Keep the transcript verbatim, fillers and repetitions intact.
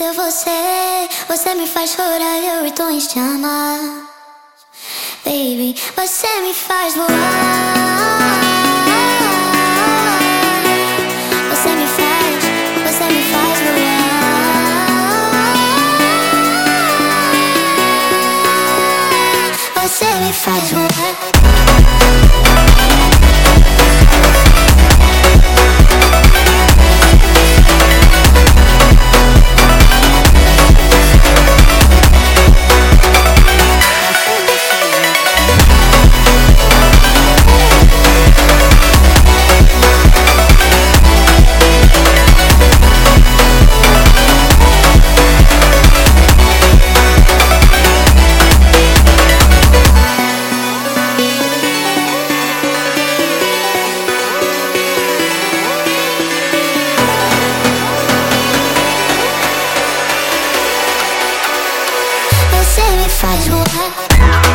ter você, você me faz chorar e eu então te amar. Baby, você me faz voar. Você me faz, você me faz voar. Você me faz voar. Você me faz voar.